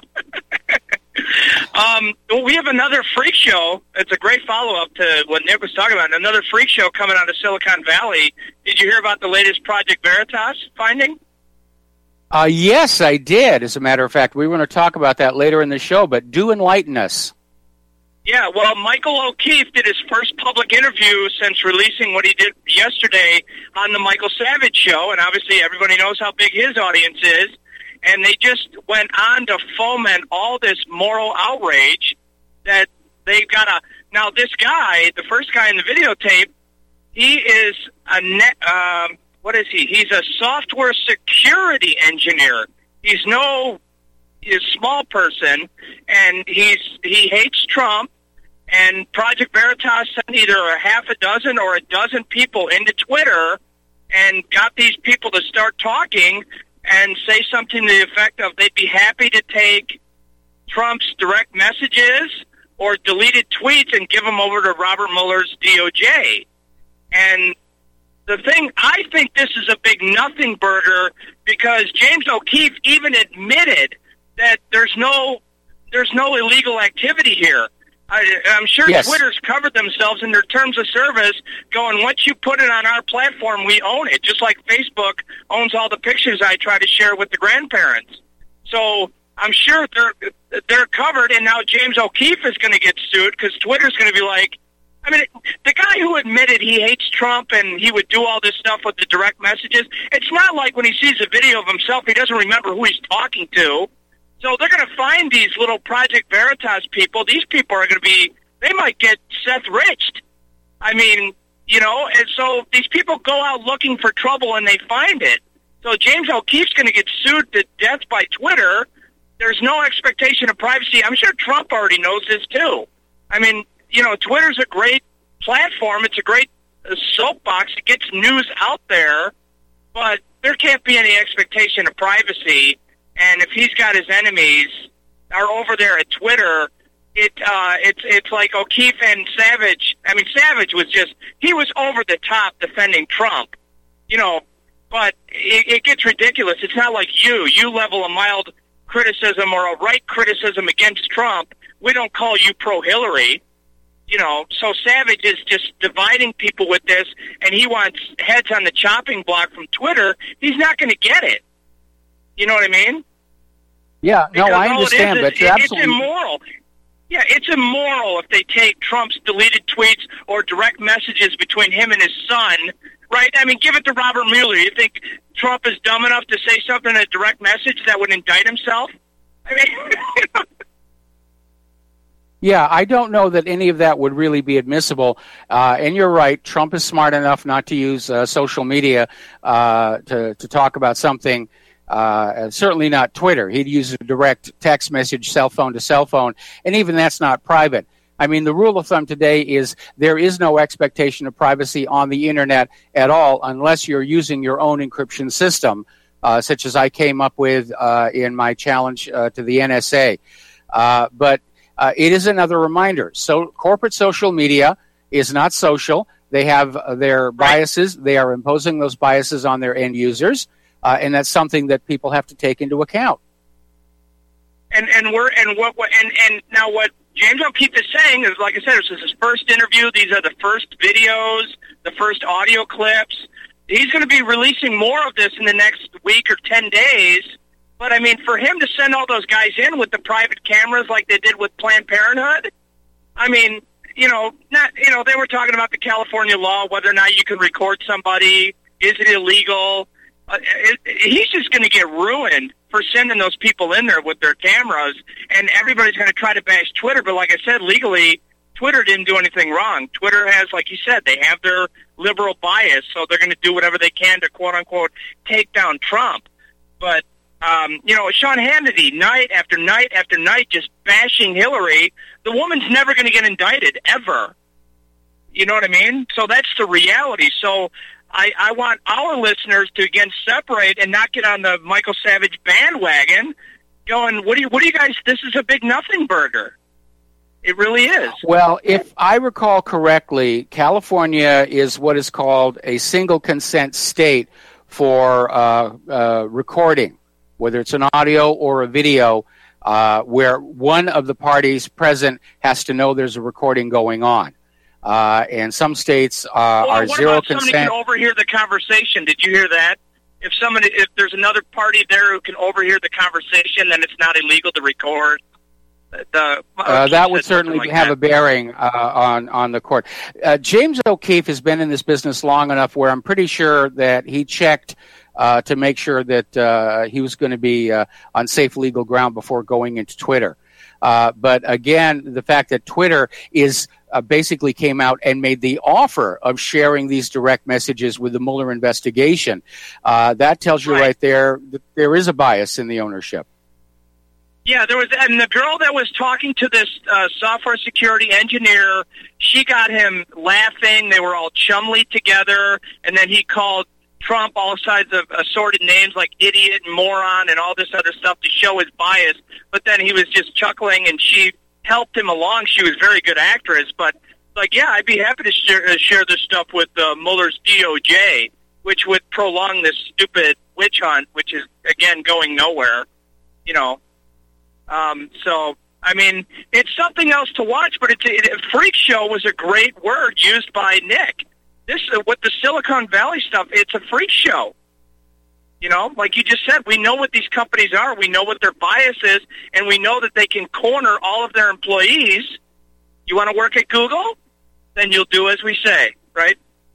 Well, we have another freak show. It's a great follow-up to what Nick was talking about. Another freak show coming out of Silicon Valley. Did you hear about the latest Project Veritas finding? Yes, I did. As a matter of fact, we were going to talk about that later in the show, but do enlighten us. Yeah, well, Michael O'Keefe did his first public interview since releasing what he did yesterday on the Michael Savage Show, and obviously everybody knows how big his audience is. And they just went on to foment all this moral outrage that they've got now this guy, the first guy in the videotape, he is what is he? He's a software security engineer. He's a small person, and he hates Trump. And Project Veritas sent either a half a dozen or a dozen people into Twitter and got these people to start talking and say something to the effect of they'd be happy to take Trump's direct messages or deleted tweets and give them over to Robert Mueller's DOJ. And the thing, I think this is a big nothing burger because James O'Keefe even admitted that there's no illegal activity here. I'm sure Yes. Twitter's covered themselves in their terms of service going, once you put it on our platform, we own it, just like Facebook owns all the pictures I try to share with the grandparents. So I'm sure they're covered, and now James O'Keefe is going to get sued because Twitter's going to be like, I mean, the guy who admitted he hates Trump and he would do all this stuff with the direct messages, it's not like when he sees a video of himself, he doesn't remember who he's talking to. So they're going to find these little Project Veritas people. These people are going to be, they might get Seth Riched. I mean, and so these people go out looking for trouble and they find it. So James O'Keefe's going to get sued to death by Twitter. There's no expectation of privacy. I'm sure Trump already knows this too. I mean, Twitter's a great platform. It's a great soapbox. It gets news out there, but there can't be any expectation of privacy. And if he's got his enemies are over there at Twitter, it's like O'Keefe and Savage. I mean, Savage he was over the top defending Trump, but it gets ridiculous. It's not like you level a mild criticism or a right criticism against Trump. We don't call you pro-Hillary. So Savage is just dividing people with this, and he wants heads on the chopping block from Twitter. He's not going to get it. You know what I mean? Yeah, no, I understand, but you're absolutely... It's immoral. Yeah, it's immoral if they take Trump's deleted tweets or direct messages between him and his son, right? I mean, give it to Robert Mueller. You think Trump is dumb enough to say something in a direct message that would indict himself? I mean... Yeah, I don't know that any of that would really be admissible. And you're right, Trump is smart enough not to use social media to talk about something, certainly not Twitter. He'd use a direct text message, cell phone to cell phone, and even that's not private. I mean, the rule of thumb today is there is no expectation of privacy on the Internet at all unless you're using your own encryption system, such as I came up with in my challenge to the NSA. But it is another reminder. So corporate social media is not social. They have their biases. They are imposing those biases on their end users, and that's something that people have to take into account. And now what James O'Keefe is saying is, like I said, this is his first interview. These are the first videos, the first audio clips. He's going to be releasing more of this in the next week or 10 days. But, I mean, for him to send all those guys in with the private cameras like they did with Planned Parenthood, I mean, they were talking about the California law, whether or not you can record somebody. Is it illegal? He's just going to get ruined for sending those people in there with their cameras, and everybody's going to try to bash Twitter. But like I said, legally, Twitter didn't do anything wrong. Twitter has, like you said, they have their liberal bias, so they're going to do whatever they can to, quote-unquote, take down Trump. But Sean Hannity, night after night after night, just bashing Hillary. The woman's never going to get indicted, ever. You know what I mean? So that's the reality. So I want our listeners to, again, separate and not get on the Michael Savage bandwagon going, what do you guys, this is a big nothing burger. It really is. Well, if I recall correctly, California is what is called a single consent state for recording, whether it's an audio or a video, where one of the parties present has to know there's a recording going on. And some states are zero consent. Somebody can overhear the conversation? Did you hear that? If there's another party there who can overhear the conversation, then it's not illegal to record. That would certainly have a bearing on the court. James O'Keefe has been in this business long enough where I'm pretty sure that he checked to make sure that he was going to be on safe legal ground before going into Twitter. But again, the fact that Twitter is basically came out and made the offer of sharing these direct messages with the Mueller investigation, that tells you right there that there is a bias in the ownership. Yeah, there was, and the girl that was talking to this software security engineer, she got him laughing. They were all chumly together, and then he called Trump all sides of assorted names like idiot and moron and all this other stuff to show his bias. But then he was just chuckling, and she helped him along. She was a very good actress, but like, yeah, I'd be happy to share this stuff with Mueller's DOJ, which would prolong this stupid witch hunt, which is again going nowhere. You know. So, I mean, it's something else to watch, but freak show was a great word used by Nick. This, with the Silicon Valley stuff, it's a freak show. You know, like you just said, we know what these companies are, we know what their bias is, and we know that they can corner all of their employees. You want to work at Google? Then you'll do as we say, right?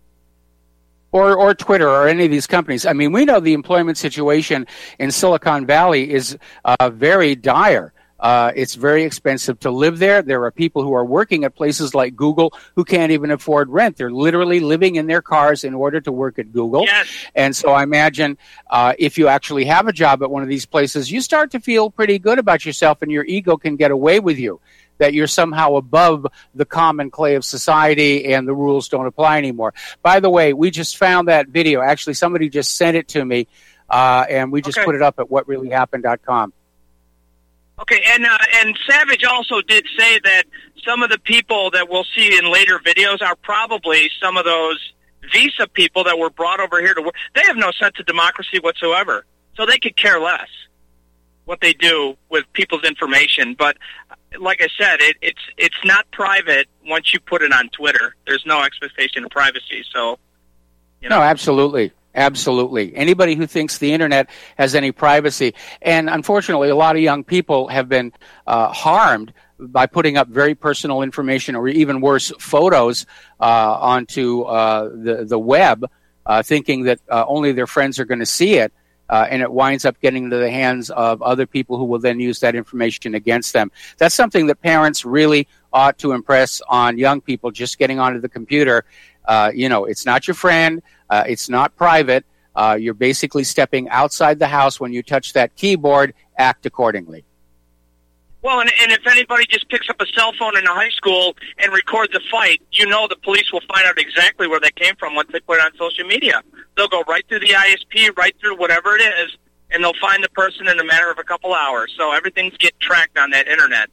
Or Twitter or any of these companies. I mean, we know the employment situation in Silicon Valley is very dire. It's very expensive to live there. There are people who are working at places like Google who can't even afford rent. They're literally living in their cars in order to work at Google. Yes. And so I imagine if you actually have a job at one of these places, you start to feel pretty good about yourself, and your ego can get away with you, that you're somehow above the common clay of society and the rules don't apply anymore. By the way, we just found that video. Actually, somebody just sent it to me, and we just put it up at whatreallyhappened.com. Okay, and Savage also did say that some of the people that we'll see in later videos are probably some of those visa people that were brought over here to work. They have no sense of democracy whatsoever, so they could care less what they do with people's information. But like I said, it's not private once you put it on Twitter. There's no expectation of privacy. So, you know. No, absolutely. Absolutely. Anybody who thinks the Internet has any privacy, and unfortunately a lot of young people have been harmed by putting up very personal information or even worse, photos onto the web, thinking that only their friends are going to see it. And it winds up getting into the hands of other people who will then use that information against them. That's something that parents really ought to impress on young people just getting onto the computer. You know, it's not your friend. It's not private. You're basically stepping outside the house when you touch that keyboard. Act accordingly. Well, and if anybody just picks up a cell phone in a high school and records a fight, you know the police will find out exactly where that came from once they put it on social media. They'll go right through the ISP, right through whatever it is, and they'll find the person in a matter of a couple hours. So everything's getting tracked on that Internet.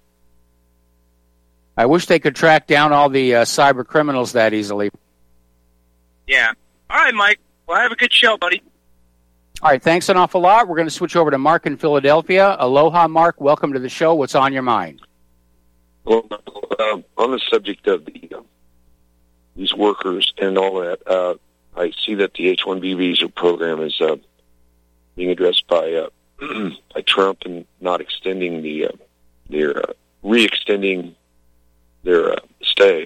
I wish they could track down all the cyber criminals that easily. Yeah. All right, Mike. Well, have a good show, buddy. All right, thanks an awful lot. We're going to switch over to Mark in Philadelphia. Aloha, Mark. Welcome to the show. What's on your mind? Well, on the subject of these workers and all that, I see that the H-1B visa program is being addressed by Trump and not extending their re-extending their stay.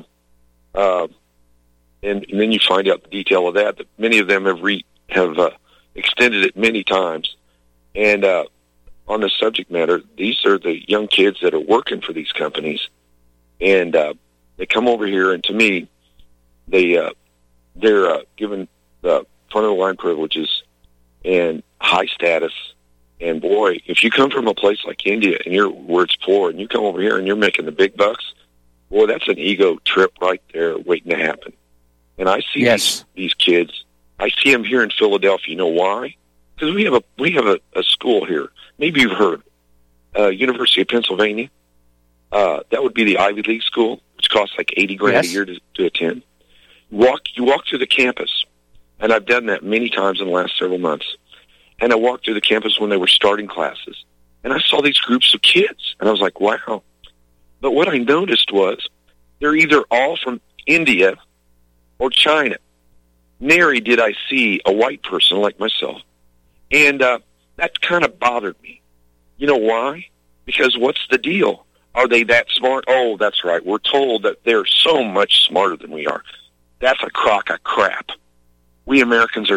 And then you find out the detail of that many of them have extended it many times. And on the subject matter, these are the young kids that are working for these companies, and they come over here, and to me, they're given the front-of-the-line privileges and high status. And boy, if you come from a place like India and where it's poor, and you come over here and you're making the big bucks, boy, that's an ego trip right there waiting to happen. And I see these kids. I see them here in Philadelphia. You know why? Because we have a school here. Maybe you've heard, University of Pennsylvania. That would be the Ivy League school, which costs like $80,000 a year to attend. You walk through the campus, and I've done that many times in the last several months. And I walked through the campus when they were starting classes, and I saw these groups of kids, and I was like, wow. But what I noticed was they're either all from India or China. Nary did I see a white person like myself. And that kind of bothered me. You know why? Because what's the deal? Are they that smart? Oh, that's right. We're told that they're so much smarter than we are. That's a crock of crap. We Americans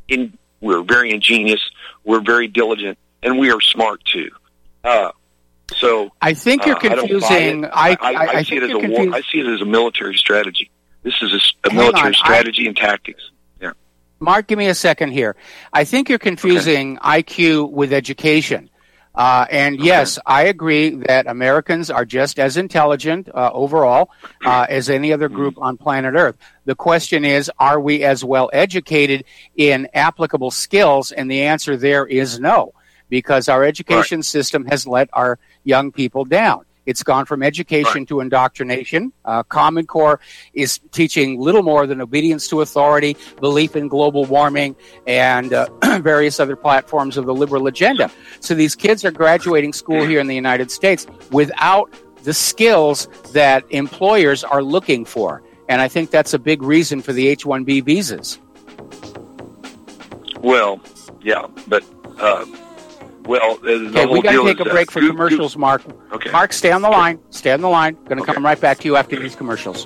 we're very ingenious, we're very diligent, and we are smart too. So I think you're confusing. I see it as a war. I see it as a military strategy. This is a military strategy and tactics. Yeah. Mark, give me a second here. I think you're confusing IQ with education. And yes, I agree that Americans are just as intelligent overall as any other group on planet Earth. The question is, are we as well educated in applicable skills? And the answer there is no, because our education system has let our young people down. It's gone from education to indoctrination. Common Core is teaching little more than obedience to authority, belief in global warming, and various other platforms of the liberal agenda. So these kids are graduating school here in the United States without the skills that employers are looking for. And I think that's a big reason for the H-1B visas. Well, yeah, but... okay, we got to take a break for commercials, Mark. Okay. Mark, stay on the line. Stay on the line. Going to come right back to you after these commercials.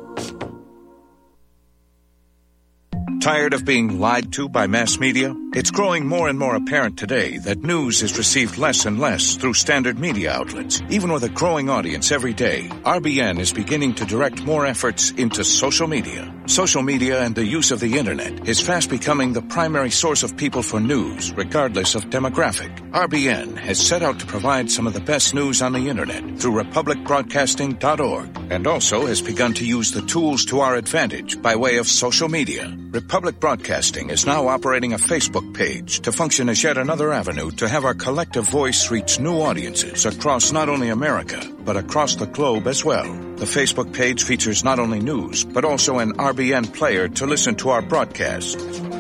Tired of being lied to by mass media? It's growing more and more apparent today that news is received less and less through standard media outlets. Even with a growing audience every day, RBN is beginning to direct more efforts into social media. Social media and the use of the internet is fast becoming the primary source of people for news, regardless of demographic. RBN has set out to provide some of the best news on the internet through republicbroadcasting.org, and also has begun to use the tools to our advantage by way of social media. Republic Broadcasting is now operating a Facebook page to function as yet another avenue to have our collective voice reach new audiences across not only America, but across the globe as well. The Facebook page features not only news, but also an RBN player to listen to our broadcasts.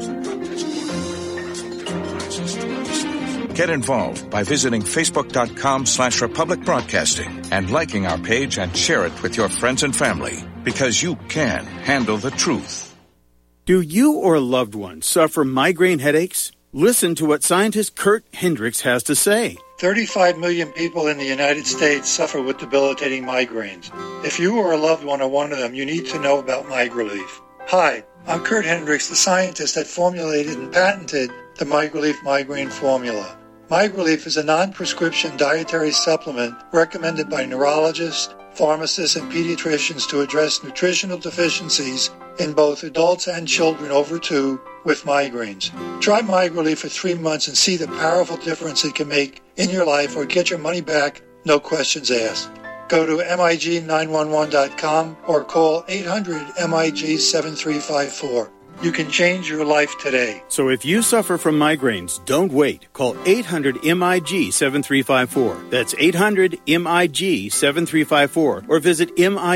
Get involved by visiting facebook.com/Republic Broadcasting and liking our page and share it with your friends and family, because you can handle the truth. Do you or a loved one suffer migraine headaches? Listen to what scientist Kurt Hendricks has to say. 35 million people in the United States suffer with debilitating migraines. If you or a loved one are one of them, you need to know about MigraLief. Hi, I'm Kurt Hendricks, the scientist that formulated and patented the MigraLief migraine formula. MigraLief is a non-prescription dietary supplement recommended by neurologists, pharmacists, and pediatricians to address nutritional deficiencies in both adults and children over 2 with migraines. Try MigraLief for 3 months and see the powerful difference it can make in your life, or get your money back, no questions asked. Go to MIG911.com or call 800-MIG-7354. You can change your life today. So if you suffer from migraines, don't wait. Call 800-MIG-7354. That's 800-MIG-7354. Or visit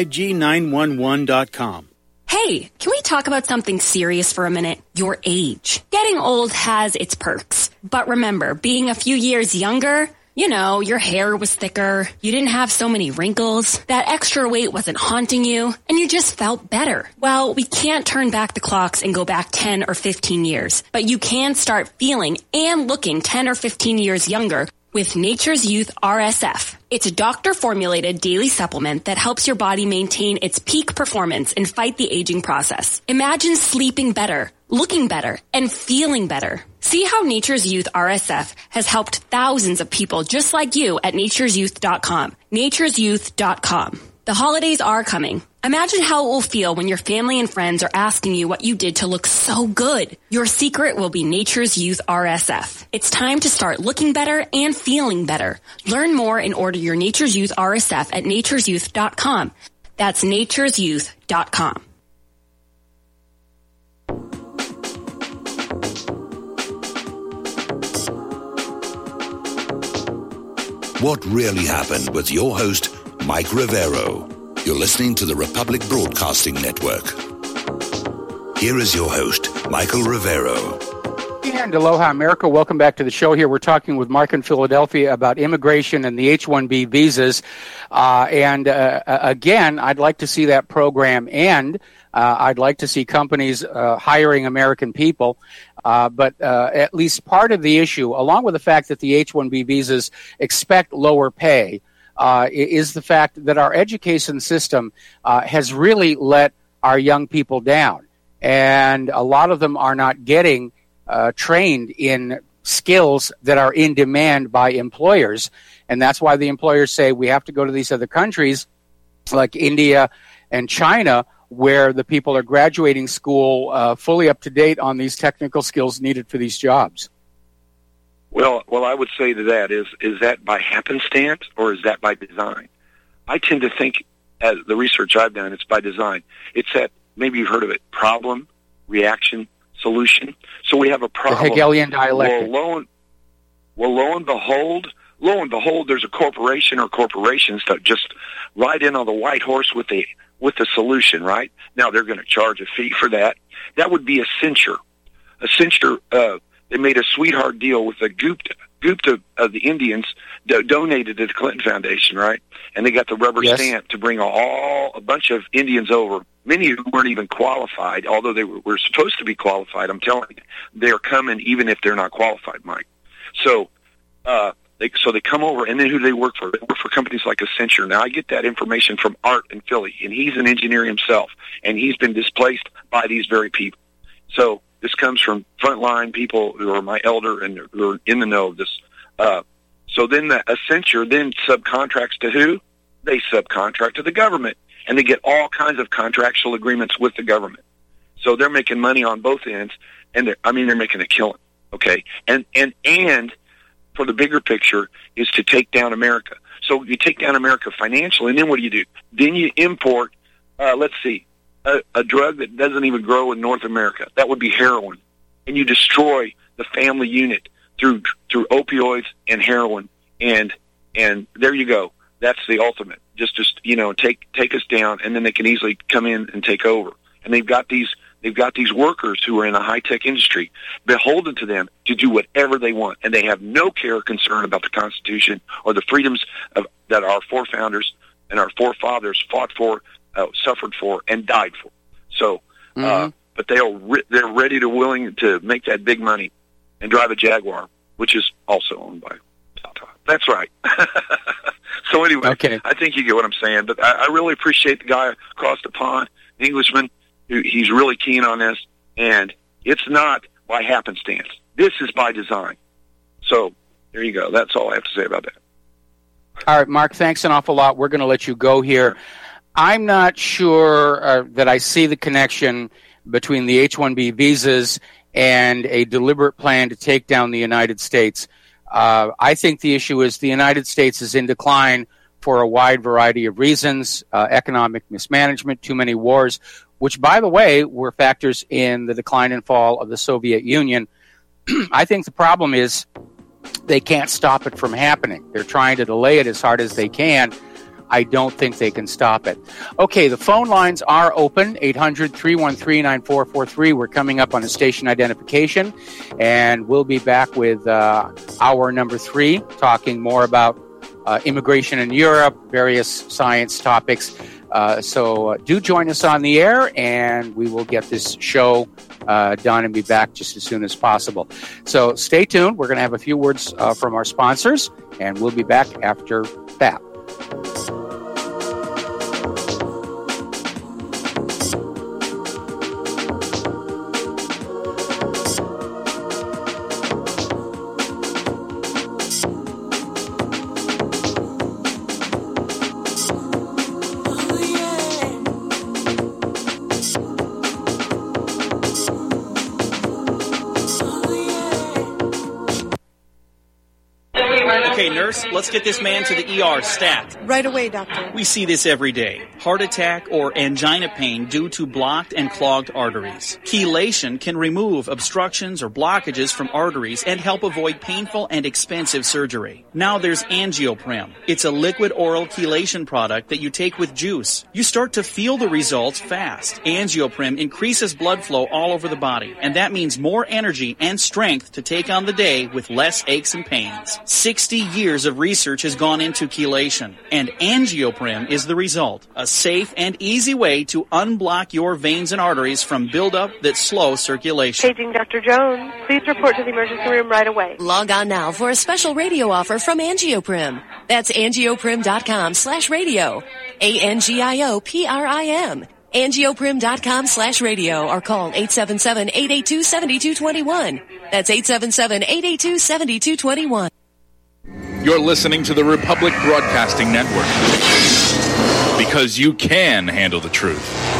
MIG911.com. Hey, can we talk about something serious for a minute? Your age. Getting old has its perks. But remember, being a few years younger, you know, your hair was thicker, you didn't have so many wrinkles, that extra weight wasn't haunting you, and you just felt better. Well, we can't turn back the clocks and go back 10 or 15 years, but you can start feeling and looking 10 or 15 years younger with Nature's Youth RSF. It's a doctor-formulated daily supplement that helps your body maintain its peak performance and fight the aging process. Imagine sleeping better, looking better, and feeling better. See how Nature's Youth RSF has helped thousands of people just like you at natureyouth.com. Natureyouth.com. The holidays are coming. Imagine how it will feel when your family and friends are asking you what you did to look so good. Your secret will be Nature's Youth RSF. It's time to start looking better and feeling better. Learn more and order your Nature's Youth RSF at natureyouth.com. That's natureyouth.com. What really happened with your host, Mike Rivero. You're listening to the Republic Broadcasting Network. Here is your host, Michael Rivero. And aloha, America. Welcome back to the show here. We're talking with Mark in Philadelphia about immigration and the H-1B visas. Again, I'd like to see that program end. I'd like to see companies hiring American people. But at least part of the issue, along with the fact that the H-1B visas expect lower pay, is the fact that our education system has really let our young people down. And a lot of them are not getting trained in skills that are in demand by employers. And that's why the employers say we have to go to these other countries like India and China, where the people are graduating school fully up to date on these technical skills needed for these jobs. Well, I would say to that is that by happenstance or is that by design? I tend to think, as the research I've done, it's by design. It's that, maybe you've heard of it, problem, reaction, solution. So we have a problem. The Hegelian dialectic. Well, lo and behold, there's a corporation or corporations that just ride in on the white horse with the solution, right? Now they're going to charge a fee for that. That would be Accenture. Accenture, they made a sweetheart deal with the Gupta of the Indians, donated to the Clinton Foundation, right? And they got the rubber stamp to bring a bunch of Indians over. Many who weren't even qualified, although they were supposed to be qualified. I'm telling you, they're coming even if they're not qualified, Mike. So they come over, and then who do they work for? They work for companies like Accenture. Now, I get that information from Art in Philly, and he's an engineer himself, and he's been displaced by these very people. So this comes from frontline people who are my elder and who are in the know of this. So then the Accenture then subcontracts to who? They subcontract to the government, and they get all kinds of contractual agreements with the government. So they're making money on both ends, and they're making a killing. Okay, and for the bigger picture is to take down America. So you take down America financially, and then what do? Then you import, a drug that doesn't even grow in North America. That would be heroin. And you destroy the family unit through opioids and heroin, and there you go. That's the ultimate. Just take us down, and then they can easily come in and take over. And they've got these workers who are in the high-tech industry, beholden to them to do whatever they want, and they have no care or concern about the Constitution or the freedoms that our forefounders and our forefathers fought for, suffered for, and died for. So, but they're ready to willing to make that big money and drive a Jaguar, which is also owned by Tata. That's right. So anyway, okay. I think you get what I'm saying. But I really appreciate the guy across the pond, the Englishman. He's really keen on this, and it's not by happenstance. This is by design. So there you go. That's all I have to say about that. All right, Mark, thanks an awful lot. We're going to let you go here. I'm not sure that I see the connection between the H-1B visas and a deliberate plan to take down the United States. I think the issue is the United States is in decline for a wide variety of reasons, economic mismanagement, too many wars, which, by the way, were factors in the decline and fall of the Soviet Union. I think the problem is they can't stop it from happening. They're trying to delay it as hard as they can. I don't think they can stop it. Okay, the phone lines are open, 800-313-9443. We're coming up on a station identification, and we'll be back with hour number 3, talking more about immigration in Europe, various science topics. So do join us on the air, and we will get this show done and be back just as soon as possible. So stay tuned. We're going to have a few words from our sponsors, and we'll be back after that. Okay, nurse, let's get this man to the ER stat. Right away, doctor. We see this every day. Heart attack or angina pain due to blocked and clogged arteries. Chelation can remove obstructions or blockages from arteries and help avoid painful and expensive surgery. Now there's Angioprim. It's a liquid oral chelation product that you take with juice. You start to feel the results fast. Angioprim increases blood flow all over the body, and that means more energy and strength to take on the day with less aches and pains. 60 years of research has gone into chelation, and Angioprim is the result. A safe and easy way to unblock your veins and arteries from buildup that slow circulation. Paging Dr. Jones. Please report to the emergency room right away. Log on now for a special radio offer from Angioprim. That's angioprim.com/radio. ANGIOPRIM. Angioprim.com/radio or call 877-882-7221. That's 877-882-7221. You're listening to the Republic Broadcasting Network. Because you can handle the truth.